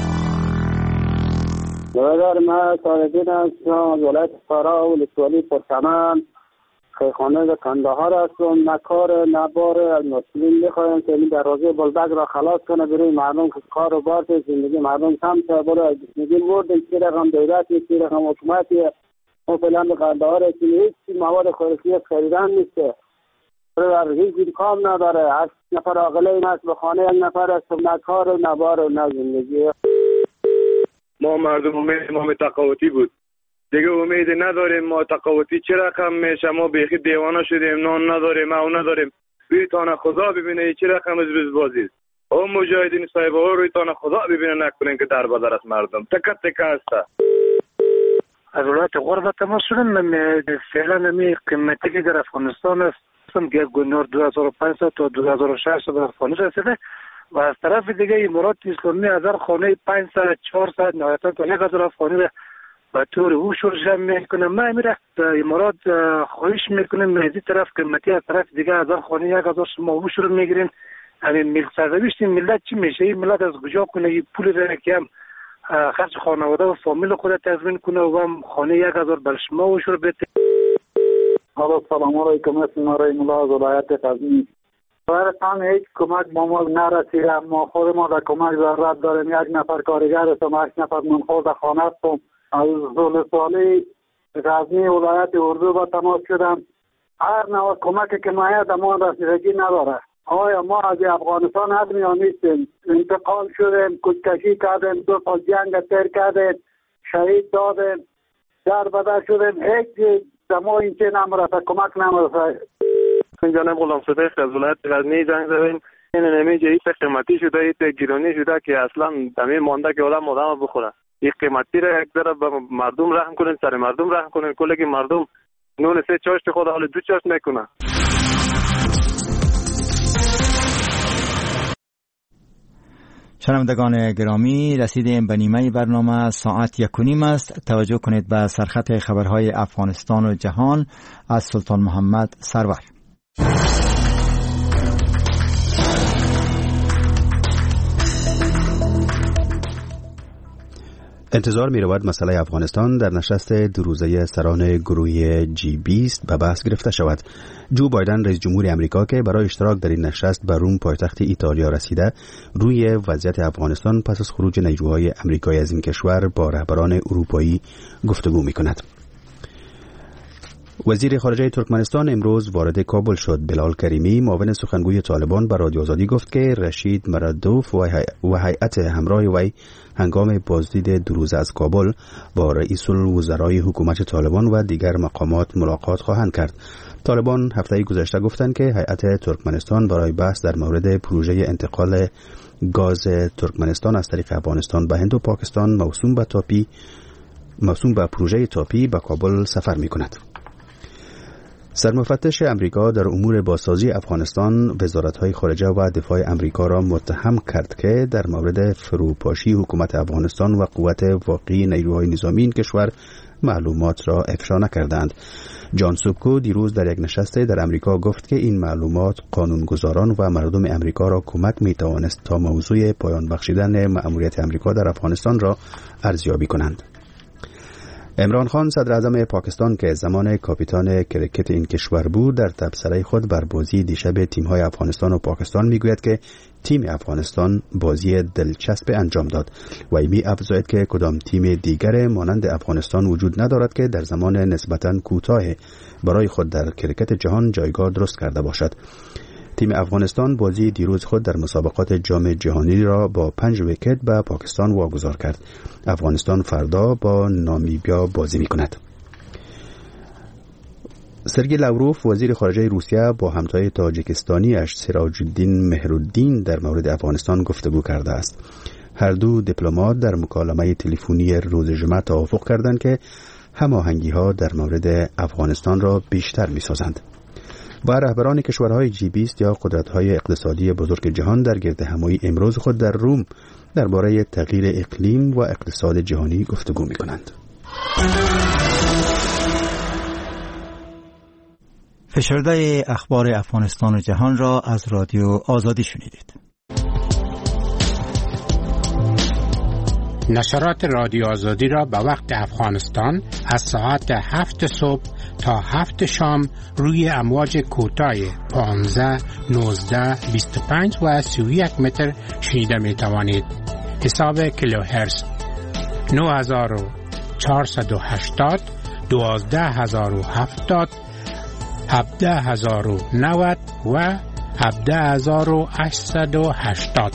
برادر من صادقین هستم از ولایت فرا و ولسوالی پرچمن، خیخانه کندهار هستم. نه کار نه بار از مسئولین میخوایم که این دروازه بلدک را خلاص کنه برای مردم که کار و بار زندگی مردم کم شه. برای زندگی مردم چی رقم دولتی چی رقم حکومتی ما فعلا به کندهار هستیم، هیچ مواد خوراکی خریدن نیسته، برای هیچ امکان نداره. هشت نفر عاقله این هست به خانه یک نفر هستم، نه کار و نه بار و نه زندگی. ما مردم امید ما تقاوتی بود دیگه، امید نداریم. ما تقاوتی چه رقم میشه؟ ما بیخی دیوانه شدیم، نان نداریم، او نداریم. روی تانه خدا ببینه چه رقم از بز بازی. او مجاهدین صاحبه ها روی تانه خدا ببینه، نکنین که در بدر از مردم تکه تکه هسته. از ولایت غربت ما شدن. من فعلا نمی قیمتی که در افغانستان است که گنور دو هزار و پانصد تا دو هزار و ششصد به افغانستان رسیده و از طرف دیگه امارات اسلامی هزار خانه پانصد چهارصد نهایتا تا یک هزار افغانی را به طور اوشور جمع میکنه. ما میره امارات خواهش میکنیم مهدی طرف قیمتی از طرف دیگه هزار خانه یک هزار شما اوشور میگیرین. همین ملت سرنوشت ملت چی میشه؟ این ملت از کجا کنه این پول را که هم خرج خانواده و فامیل خود تضمین کنه و هم خانه یک هزار بر شما اوشور بده. حالا سلام علیکم، اسم مرای ملا از ولایت غزنی. برایتان هیچ کمک با ما نرسیده. ما خود ما در کمک ضرورت داریم. یک نفر کارگر هستم، هشت نفر منخور خانه هستم. از زولسوالی غزنی ولایت اردو با تماس شدم. هر نوع کمکی که مایه در ما رسیدگی نداره. آیا ما از افغانستان حق یا نیستیم؟ انتقال شدیم، کشکشی کردیم، دو تا جنگ تیر کردیم، شهید دادیم، در بدر شدیم، هیچ دما این چه نمرسه، کمک نمرسه. جانب غلام صدیق از ولایت غزنی زنگ زدیم. این نمیجه ایت قیمتی شده، ایت گرانی شده که اصلا دمی مانده که آدم آدم بخوره. این قیمتی را یک ذره به مردم رحم کنین، سر مردم رحم کنین. کلی که مردم نون سه چاشت خود حال دو چاشت میکنه. شنوندگان گرامی، رسیدیم به نیمه برنامه. ساعت یک و نیم است. توجه کنید به سرخط خبرهای افغانستان و جهان از سلطان محمد سرور. انتظار می رود مسئله افغانستان در نشست دو روزه سران گروه جی بیست به بحث گرفته شود. جو بایدن رئیس جمهور امریکا که برای اشتراک در این نشست به روم پایتخت ایتالیا رسیده، روی وضعیت افغانستان پس از خروج نیروهای امریکایی از این کشور با رهبران اروپایی گفتگو می کند. وزیر خارجه ترکمنستان امروز وارد کابل شد. بلال کریمی معاون سخنگوی طالبان به رادیو آزادی گفت که رشید مرادوف و هیئت همراه وی هنگام بازدید دو روزه از کابل با رئیس الوزرای حکومت طالبان و دیگر مقامات ملاقات خواهند کرد. طالبان هفته گذشته گفتند که هیئت ترکمنستان برای بحث در مورد پروژه انتقال گاز ترکمنستان از طریق افغانستان به هند و پاکستان موسوم به تاپی موسوم به پروژه تاپی به کابل سفر می‌کند. سرمفتش امریکا در امور بازسازی افغانستان وزارت‌های خارجه و دفاع امریکا را متهم کرد که در مورد فروپاشی حکومت افغانستان و قوت واقعی نیروهای نظامی این کشور معلومات را افشا نکردند. جان سوبکو دیروز در یک نشست در امریکا گفت که این معلومات قانونگذاران و مردم امریکا را کمک می‌توانست تا موضوع پایان بخشیدن مأموریت امریکا در افغانستان را ارزیابی کنند. عمران خان صدر اعظم پاکستان که زمان کاپیتان کرکت این کشور بود در تبصره خود بر بازی دیشب تیم‌های افغانستان و پاکستان میگوید که تیم افغانستان بازی دلچسب انجام داد و می افزاید که کدام تیم دیگر مانند افغانستان وجود ندارد که در زمان نسبتاً کوتاه برای خود در کرکت جهان جایگاه درست کرده باشد. تیم افغانستان بازی دیروز خود در مسابقات جام جهانی را با پنج ویکت به پاکستان واگذار کرد. افغانستان فردا با نامیبیا بازی می کند. سرگئی لاوروف وزیر خارجه روسیه با همتای تاجیکستانیش سراج الدین مهرالدین در مورد افغانستان گفتگو کرده است. هر دو دیپلمات در مکالمه تلفنی روز جمعه توافق کردند که هماهنگی‌ها در مورد افغانستان را بیشتر می‌سازند. و رهبران کشورهای جی بیست یا قدرت‌های اقتصادی بزرگ جهان در گردهمایی امروز خود در روم درباره تغییر اقلیم و اقتصاد جهانی گفتگو می‌کنند. فشرده اخبار افغانستان و جهان را از رادیو آزادی شنیدید. نشرات رادیو آزادی را به وقت افغانستان از ساعت هفت صبح تا هفت شام روی امواج کوتاه پانزده، نوزده، بیست و پنج و سی و یک متر شنیده می توانید. حساب کیلوهرتز نه هزار و چهارصد و هشتاد، دوازده هزار و هفتاد، هفده هزار و نود و هفده هزار و هشتصد و هشتاد.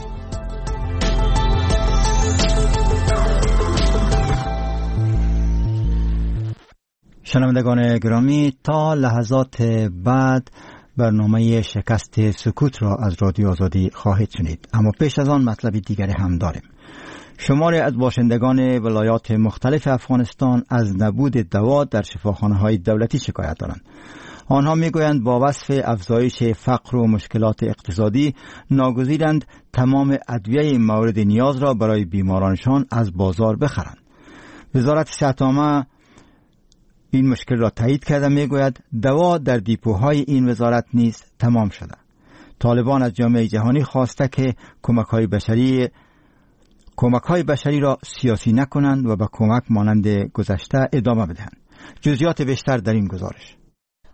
شنوندگان گرامی، تا لحظات بعد برنامه شکست سکوت را از رادیو آزادی خواهید شنید، اما پیش از آن مطلب دیگری هم داریم. شماری از باشندگان ولایات مختلف افغانستان از نبود دوا در شفاخانه‌های دولتی شکایت دارند. آنها میگویند با وصف افزایش فقر و مشکلات اقتصادی ناگزیرند تمام ادویه مورد نیاز را برای بیمارانشان از بازار بخرند. وزارت صحت عامه این مشکل را تایید کرده، میگوید دوا در دیپوهای این وزارت نیز تمام شده. طالبان از جامعه جهانی خواسته که کمک‌های بشری کمک‌های بشری را سیاسی نکنند و به کمک مانند گذشته ادامه بدهند. جزئیات بیشتر در این گزارش.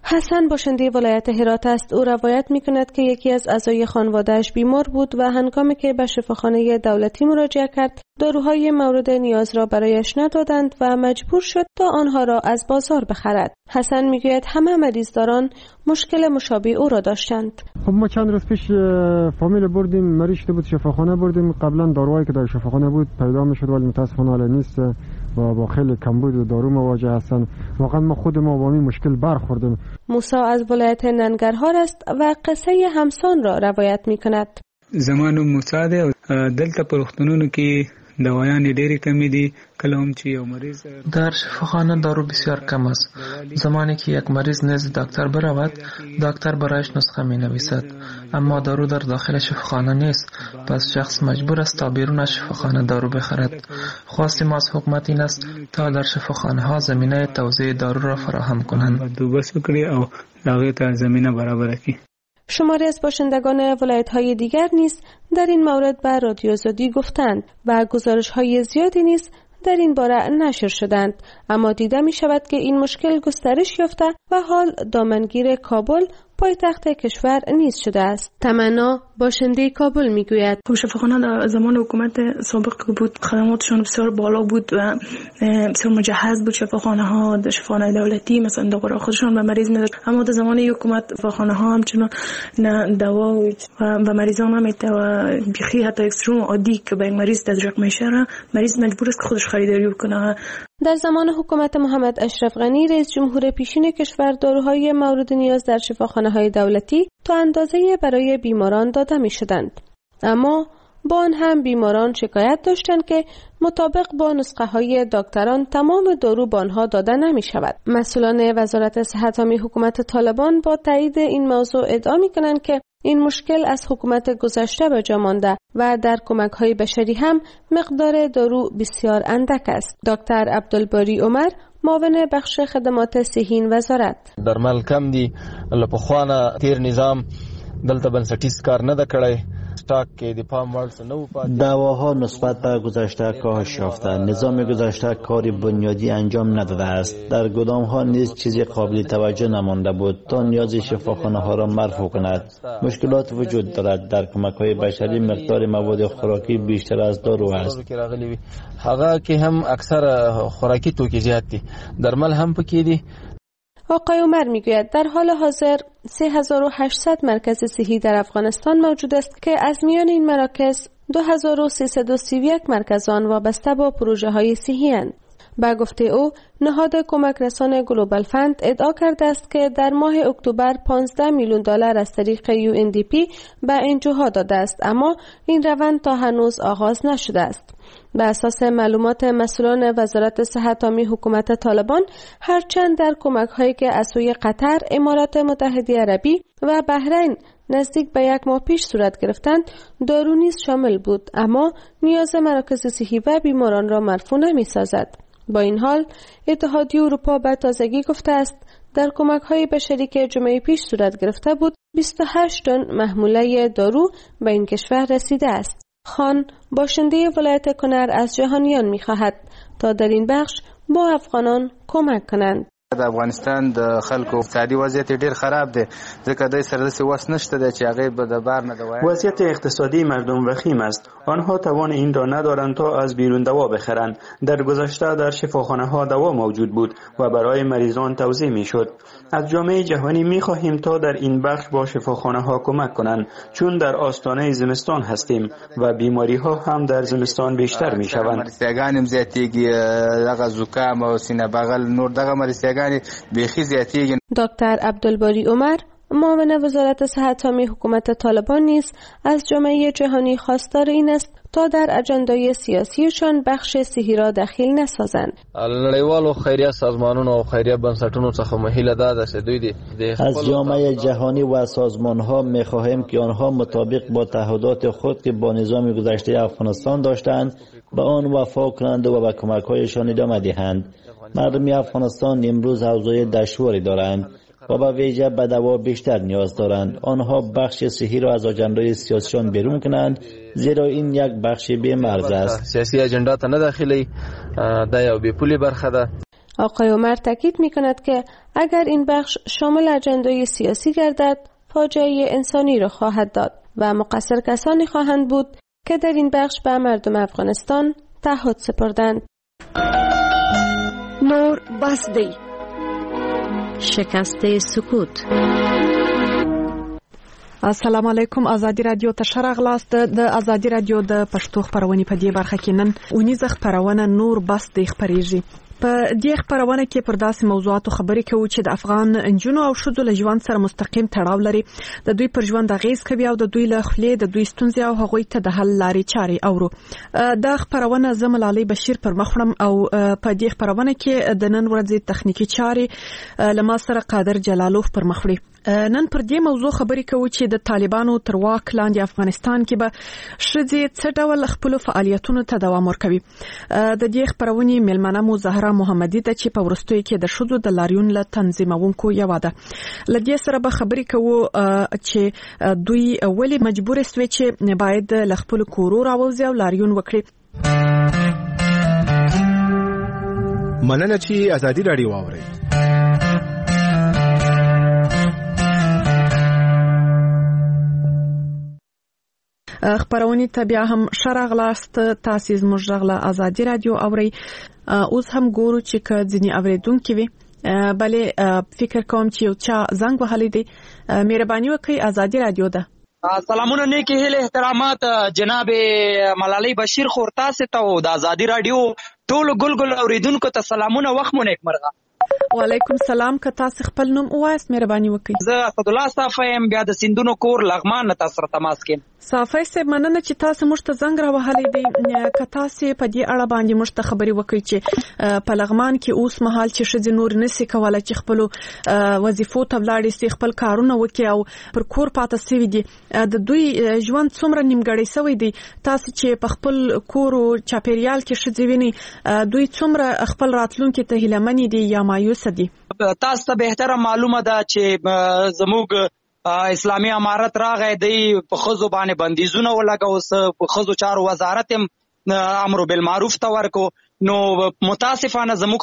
حسن باشنده ولایت هرات است. او روایت می کند که یکی از اعضای خانواده‌اش بیمار بود و هنگامی که به شفاخانه دولتی مراجعه کرد داروهای مورد نیاز را برایش ندادند و مجبور شد تا آنها را از بازار بخرد. حسن می گوید همه مریضداران مشکل مشابه او را داشتند. خب ما چند روز پیش فامیل بردیم، مریض شده بود، شفاخانه بردیم. قبلا داروهایی که در شفاخانه بود پیدا می شد ولی متاسفانه حالا نیست و با خیلی کمبود و دارو مواجه هستند. واقعا ما خود ما با این مشکل برخوردیم. موسی از ولایت ننگرهار است و قصه همسان را روایت می کند. زمانو موسی ده دلته په روغتونونو کې دوایان ډېرې کمې دي. کله هم چې یو مریض در شفاخانه دارو بسیار کم است. زمانی که یک مریض نزد دکتر برود دکتر برایش نسخه می نویسد، اما دارو در داخل شفاخانه نیست، پس شخص مجبور است تا بیرون از شفاخانه دارو بخرد. خواست ما از حکومت این است تا در شفاخانه ها زمینه توزیع دارو را فراهم کنند. بندوبست وکړي او هغې ته زمینه برابر کړي. شماری از باشندگان ولایت‌های دیگر نیز در این مورد به رادیو آزادی گفتند و گزارش‌های زیادی نیز در این باره نشر شدند، اما دیده می شود که این مشکل گسترش یافته و حال دامنگیر کابل پایتخت کشور نیز شده است. تمنا باشنده کابل می گوید شفاخانه در زمان حکومت سابق بود خدماتشان بسیار بالا بود و بسیار مجهز بود. شفاخانه ها در شفاخانه دولتی مثلا دکتر خودشان به مریض میداد، اما در زمان حکومت شفاخانه ها همچنان نه دوا و به مریضان نمیده و بیخی حتی اکستروم عادی که به مریض تزریق میشه مریض مجبور است که خودش خریداری بکنه. در زمان حکومت محمد اشرف غنی رئیس جمهور پیشین کشور داروهای مورد نیاز در شفاخانه‌های دولتی تا اندازه برای بیماران داده می‌شدند، اما با آن هم بیماران شکایت داشتند که مطابق با نسخه‌های دکتران تمام دارو به آنها داده نمی‌شود. مسئولان وزارت صحت حامی حکومت طالبان با تایید این موضوع ادعا می‌کنند که این مشکل از حکومت گذشته به جا مانده و در کمک‌های بشری هم مقدار دارو بسیار اندک است. دکتر عبدالباری عمر معاون بخش خدمات صحی وزارت: درمل کم دي، لپخوانه تیر نظام دلته بنسټیز کار نه کړی. دواها نسبت به گذشته کاهش یافته. نظام گذشته کاری بنیادی انجام نداده است. در گدام ها نیز چیزی قابل توجه نمانده بود تا نیاز شفاخانه ها را مرفوع کند. مشکلات وجود دارد. در کمک های بشری مقدار مواد خوراکی بیشتر از دارو است. هغه کې هم اکثر خوراکی توکي زیات دي، درمل هم پکې دي. آقای عمر میگوید در حال حاضر سه هزار و هشتصد مرکز صحی در افغانستان موجود است که از میان این مراکز دو هزار و سیصد و سی و یک مرکز آن وابسته با پروژه های صحی اند. با گفته او نهاد کمک رسان گلوبال فند ادعا کرده است که در ماه اکتبر پانزده میلیون دلار از طریق یو ان دی پی به انجوها داده است، اما این روند تا هنوز آغاز نشده است. به اساس معلومات مسئولان وزارت صحت حامی حکومت طالبان، هرچند در کمک هایی که از سوی قطر، امارات متحده عربی و بحرین نزدیک به یک ماه پیش صورت گرفتند، دارو نیز شامل بود، اما نیاز مراکز صحی و بیماران را مرفوع نمی سازد. با این حال اتحادیه اروپا به تازگی گفته است در کمک های بشری که جمعه پیش صورت گرفته بود بیست و هشت تن محموله دارو به این کشور رسیده است. خان باشنده ولایت کنر از جهانیان می خواهد تا در این بخش با افغانان کمک کنند. د افغانستان د خلکو اقتصادي وضعیت ډیر خراب دی، ځکه دوی سره داسې وس نشته دی چې هغې به د بار نه دوا. وضعیت اقتصادی مردم وخیم است. آنها توان این را ندارند تا از بیرون دوا بخرند. در گذشته در شفاخانه ها دوا موجود بود و برای مریضان توزیع می شد. از جامعه جهانی می خواهیم تا در این بخش با شفاخانه ها کمک کنند، چون در آستانه زمستان هستیم و بیماری ها هم در زمستان بیشتر می شوند. مرضیاګان هم زیاتېږي، دغه زکام او سینه بغل نور دغه مرضیاګان بیخی زیاتېږي. دکتر عبدالباری عمر معاون وزارت صحت حامی حکومت طالبان نیز از جامعه جهانی خواستار این است تا در اجندای سیاسیشان بخش صحی را دخیل نسازند. نړیوالو خیریه سازمانونو او خیریه بنسټونو څخه مهیله ده چې دوی دي از جامعه جهانی و سازمان‌ها می‌خواهیم که آنها مطابق با تعهدات خود که با نظام گذشته افغانستان داشتند به آن وفا کنند و به کمک‌هایشان ادامه دهند. مردم افغانستان امروز اوضاع دشواری دارند و به ویژه به دوا بیشتر نیاز دارند. آنها بخش صحی را از اجندای سیاسیشان بیرون کنند، زیرا این یک بخش بی مرز است. سیاسی اجندا ته نه داخلي، دا یو بې پولي برخه ده. آقای عمر تاکید می کند که اگر این بخش شامل اجندای سیاسی گردد فاجعه انسانی را خواهد داد و مقصر کسانی خواهند بود که در این بخش به مردم افغانستان تعهد سپردند. نور بس دی، شکست سکوت. السلام علیکم. ازادي رادیو ته شرغلاست. د ازادي رادیو د پښتو خبرونې په دې برخه کې نن اونیزه خبرونه نور بس د خبرېږي. په دې خبرونه کې پر داسې موضوعاتو خبرې کوو چې د افغان انجونو او ښځو له ژوند سره مستقیم تړاو لري، د دوی پر ژوند اغیز کوي او د دوی له خولې د دوی ستونزې او هغوی ته د حل لارې چارې اورو. دا خبرونه زه ملالۍ بشیر پر مخ وړم او په دې خبرونه کې د نن ورځې تخنیکی چارې له ما سره قادر جلالوف پر مخ وړي. نن پر دې موضوع خبرې کوو چې د طالبانو تر واک لاندې افغانستان کې به ښځې څه ډول خپل فعالیتونو ته دوام ورکوي. د دې خبرونې مېلمنه مو زهرا محمدي ده چې په وروستیو کې د ښځو د لاریون له تنظیمونکو یوه ده. له دې سره به خبرې کوو چې دوی ولې مجبور سوي چې باید له خپل کورو راوځي او لاریون وکړي. مننه چې ازادي رادیو واورئ. خبرونې ته بیا هم شرغلاست. تاسو زموږ غږ له ازادي رادیو اورئ. اوس هم ګورو چې که ځینې اوریدونکي وي بلې فکر کوم چې یو چا زنګ وهلی دی. مهرباني وکړئ، ازادي رادیو ده. سلامونه نیکی هیله احترامات جناب ملالۍ بشیر خور تاسو ته او د ازادي رادیو ټول ګلګل اوریدونکو ته سلامونه. وخت مو نیک مرغه. وعلیکم سلام. که تاسو خپل نوم ووایاست مهرباني وکړئ. زه اسدالله صافی یم، بیا د سیندونو کور لغمان نه تاسو سره تماس کوم. صافی صاحب مننه چې تاسو موږ ته زنګ راوهلی دی. که تاسو په دې اړه باندې موږ ته خبرې وکړئ چې په لغمان کې اوس مهال چې ښځې نور نشي کولی چې خپلو وظیفو ته ولاړې سي، خپل کارونه وکړي او پر کور پاته سوي دي، د دوی ژوند څومره نیمګړی سوی دی. تاسو چې په خپل کور او چاپیریال کې ښځې وینئ، دوی څومره خپل راتلونکي ته هیلهمنې دي یا مایوسه دي؟ تاسو ته بهتره معلومه ده چې زموږ اسلامي امارت راغی دی په ښځو باندې بندیزونه ولګوه، په ښځو چارو وزارت هم امر بالمعروف ته ورکو. نو متاسفانه زموږ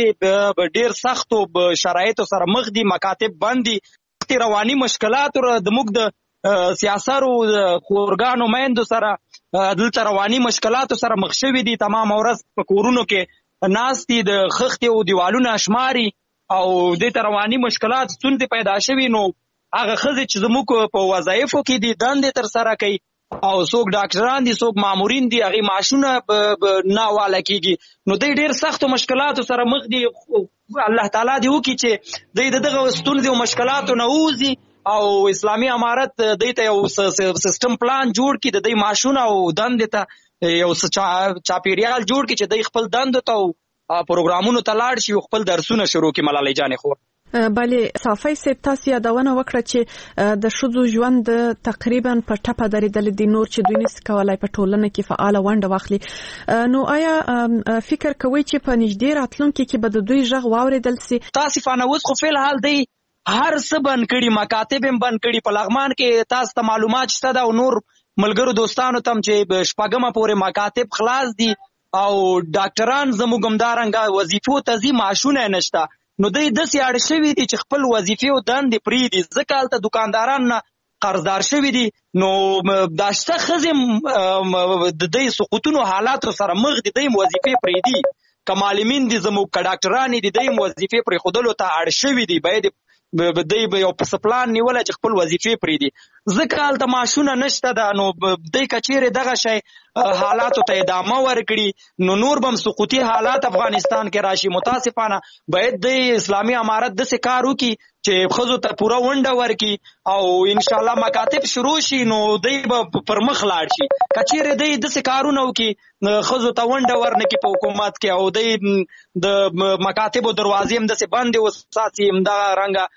ښځې ډیر سختو شرایطو سره مخ دي، مکاتب بند دي، رواني مشکلات د موږ د سیاسرو خورګانو میندو سره دلته رواني مشکلاتو سره مخ شوي دي. تمام ورځ په کورونو کې ناست دي، د خښتې او دیوالونه اشماري او دې ته رواني مشکلات ستونزې پیدا شوي. نو هغه ښځې چې زموږ په وظایفو کې دي دندې تر سره کوي او څوک ډاکټران دي څوک مامورین دي، هغې معاشونه نه حواله کیږي. نو دوی ډېر سختو مشکلاتو سره مخ دي. الله تعالی دې وکړي چې دوی د دغه ستونزې او مشکلاتو نه ووځي او اسلامي امارت دوی ته یو سیستم پلان جوړ کړي، د دوی معاشونه او دندې ته یو چاپیریال جوړ کړي چې دوی خپل دندو ته او پروګرامونو ته لاړ شي او خپل درسونه شروع کړي. ملالۍ جانې خور بله صافی صاحب تاسو یادونه وکړه چې د ښځو ژوند تقریبا په ټپه درېدلی دی، نور چې دوی نشي کولی په ټولنه کې فعاله ونډه واخلي. نو آیا فکر کوئ چې په نږدې راتلونکي کې به د دوی غږ واورېدل سي؟ تاسفانه اوس خو فلحال دی هر څه بند کړي، مکاتب هم بند کړي. په لغمان کې تاسو ته معلومات شته ده او نور ملګرو دوستانو ته چې شپږمه پورې مکاتب خلاص دي او ډاکټران زموږ همدارنګه وظیفو ته ځي، معاشونه یې نشته. نو دوی داسې اړ شوي دي چې خپل وظیفې او دندې پرېږدي، ځکه هلته دوکانداران نه قرضدار شوي دي. نو دا شته ښځې د دوی سقوطونو حالاتو سره مخ دي، دوی وظیفې پرېږدي. که معلمین دي زموږ، که ډاکټران دي، دوی وظیفې پرېښودلو ته اړ شوي دي. باید دوی به یو پلان نیولی چې خپل وظیفې پرېږدي، ځکه هلته معاشونه نشته ده. نو دوی که چیرې دغه شی حالاتو ته ادامه ورکړي نو نور به هم سقوطي حالات افغانستان کې راشي. متاسفانه باید د اسلامي امارت داسې کار وکړي چې ښځو ته پوره ونډه ورکړي او انشاءالله مکاتب شروع شي نو دوی به پر مخ لاړ شي. که چیرې دوی داسې کارونه وکړي ښځو ته ونډه ورنکړي په حکومت کې او دوی د مکاتبو دروازې هم داسې بندې وساتي، همدغه رنګه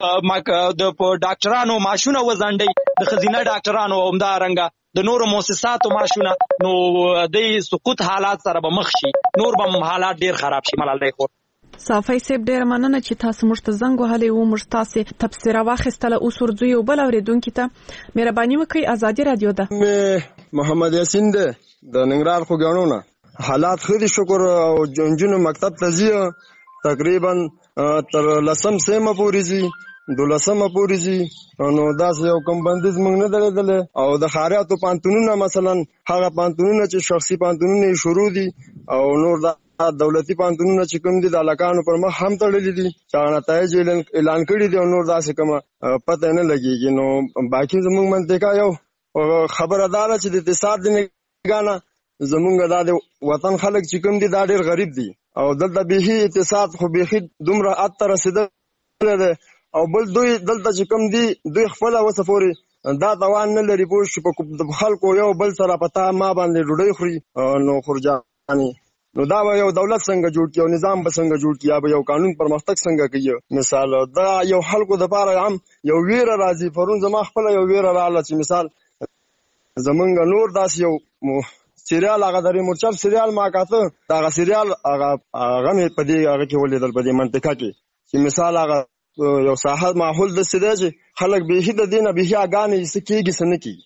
د ډاکټرانو معاشونه وځنډوي، د ښځینه ډاکټرانو همدارنګه د نورو مؤسساتو معاشونه، نو د سقوط حالات سره به مخ شي، نور به حالات ډیر خراب شي. ملالۍ خور صافی صاحب ډیر مننه چې تاسو موږ ته زنګ وهلی و، موږ تاسو تبصره واخیستله. اوس ورځو یو بل اورېدونکي ته مهرباني وکړئ. ازادي رادیو ده. محمد یاسین ده د ننګرهار خوږیاڼو نه. حالات ښه دي شکر، او نجونو مکتب ته ځي تقریبا تر لسم سیمه پورې ځي دولسمه پورې ځي. نو داسې یو کوم بندیز موږ نه درېدلی. او د ښاریاتو پانتونونه مثلا هغه پانتونونه چې شخصي پانتونونه یې شروع دي او نور د دولتي پانتونونه چې کوم دي د هلکانو پر مخ هم تړلي دي چې هغه نتایج اعلان کړي دي او نور داسې کومه پته نه لګېږي. نو باقي زموږ منطقه یو خبره دا ده چې د اقتصاد د نګاه نه زموږ دا د وطن خلک چې کوم دي دا ډېر غریب دي او دلته بیخي اقتصاد خو بیخي دومره حد ته رسېدلی دی او بل دوی دلته چې کوم دي دوی خپله اوسه پورې دا توان نه لري پوه شو په خلکو یو بل سره په تا ما باندې ډوډۍ خوري. نو خورجانې نو دا به یو دولت څنګه جوړ کړي او نظام به څنګه جوړ کړي یا به یو قانون پرمختګ څنګه کوي. مثال دا یو خلکو دپاره هم یو ویره راځي. پرون زما خپله یو ویره راغله چې مثال زمونږ نور داسې یو سریال هغه د ریمورچر سریال ما کاته هغه سریال هغه هغه مې په دې هغه کې ولیدل په دې منطقه کې چې مثال هغه یو ساحه ماحول داسې دی چې خلک بیخي د دې نه بیخي اګانې څه کېږي څه نه کېږي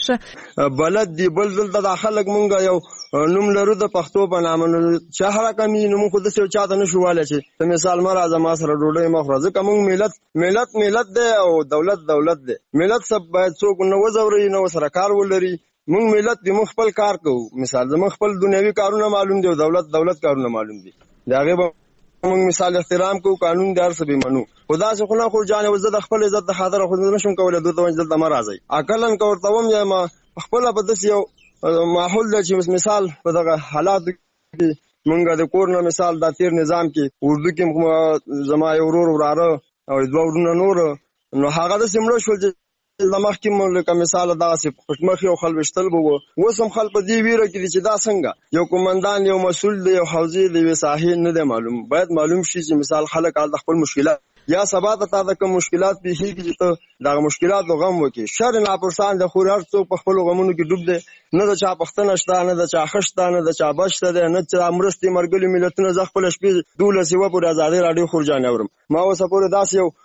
بلد دي. بل دلته دا خلک مونږ یو نوم لرو د پښتو په نامه نو چا هغه کمي نو مونږ خو داسې یو چاته نه شو ویلی چې ته مثال مه راځه ما سره ډوډۍ مه خوره. ځکه مونږ ملت ملت ملت دی او دولت دولت دی. ملت سب باید څوک نه وځوروي نه ورسره کار ولري. مونږ ملت دی مونږ خپل کار کوو. مثال زمونږ خپل دنیوي کارونه معلوم دي او دولت دولت کارونه معلوم دي. د هغې به مونږ مثال احترام کوو قانون د هر څه به منو. خو داسې خو نه خو جانې زه د خپل عزت د خاطره خو نه شم کولی دوی ته وایم دلته مه راځئ. عقلاً که ورته وم یا ما خپله په داسې یو ماحول دی چې مثال په دغه حالاتو کې مونږ د کور نه مثال دا تېر نظام کې اردو کې زما یو ورور وراره او دوه ورونه نور نو هغه داسې مړه شول چې د مخکې مو لکه مثال دغسې پټمخي او خلوشتل به وو. اوس هم خلک په دې ویره کې دي چې دا څنګه یو قمندان یو مسؤل دی یو حوزې د یوې ساحې نه دی معلوم. باید معلوم شي چې مثال خلک هلته خپل مشکلات یا سبا ته تا د کوم مشکلات پیښېږي چې ته دغه مشکلاتو غم وکړې. شر ناپرسان د خوري هر څوک په خپلو غمونو کې ډوب دی. نه د چا پښتنه شته نه د چا ښه شته نه د چا بد شته دی نه چا مرستې ملګري ملتونه. زه خپله شپې دولس یوه پورې ازادۍ راډیو خورجانې اورم. ما اوسه پورې داسې یو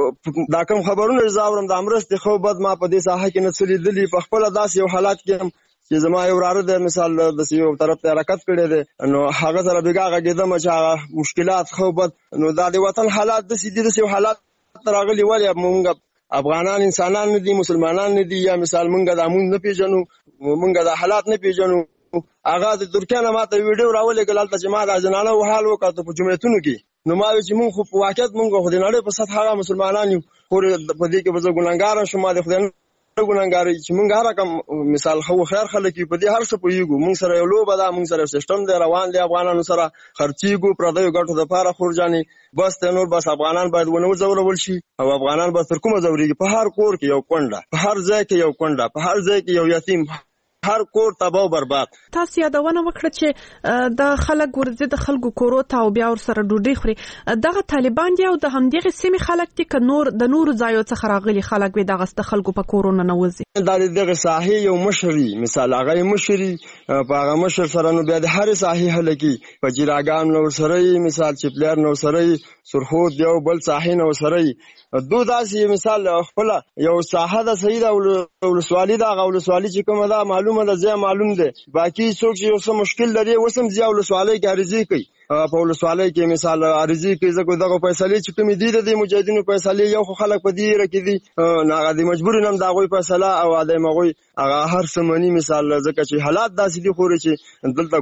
دا کوم خبرونه چې زه اورم د مرستې خو بد ما په دې ساحه کې نه څه لیدلي. په خپله داسې یو حالات کې هم چې زما یو وراره دی مثال داسې یو طرف ته حرکت کړی دی نو هغه سره بېګا غږېدم چې هغه مشکلات خو بد نو دا د وطن حالات داسې دي داسې یو حالات ته راغلي. ولې مونږ افغانان انسانان نه دي مسلمانان نه دي یا مثال مونږ دا مونږ نه پېژنو مونږ دا حالات نه پېژنو. هغه د ترکیه نه ما ته ویډیو راولېږل هلته چې ما دا زنانه حال وکړه په جمعیتونو کې نو ما وی چې مونږ خو په واقعیت مونږ خو د نړۍ په سطح هغه مسلمانان یو خو په دې کې به زه ګناهګاره شم. ما د خدای نه ګناهګار چې مونږ هر رقم مثال خو خیر خلک په دې هر څه پوهېږو. مونږ سره یو لوبه ده مونږ سره سیستم دی روان دی افغانانو سره خرڅېږو پردیو ګټو دپاره خورجانې بس دی نور بس افغانان باید ونه وځورول شي او افغانان به تر کومه ځورېږي. په هر کور کې یو کونډه په هر ځای کې یو کونډه په هر ځای کې یو یتیم هر کور تباہ او برباد. تاسو یادونه وکړه چې د خلک ورځي د خلکو کورو ته او بیا ور سره ډوډۍ خوري. دغه طالبان دی او د همدغه سیمې خلک دي که نور د نور ځایو څخه راغلي خلک وي دغه د خلکو په کورونو نه وځي. دا دغه ساحې یو مشري مثال هغه مشري په هغه مشر سره نو بیا د هر ساحې هلکی په جراګان نو سره مثال چې پلیر نو سره سرخود یو بل ساحې نو سره دو داسې مثال خپل یو ساحه د سید او ولسوالي دا ولسوالي چې کومه دا معلومه ده ځای معلوم ده. باقي څوک چې یو څه مشکل لري وسم ځای ولسوالي کې عریضي کوي په ولسوالۍ کې مثال عریضي کوي. ځکه دغه فیصلې چې کومې دي د مجاهدینو فیصلې یو خو خلک په دې یره کې دي نو هغه د مجبور نه د هغوی فیصله او د هغوی هغه هر څه مني مثال ځکه چې حالات داسې دي خو چې دلته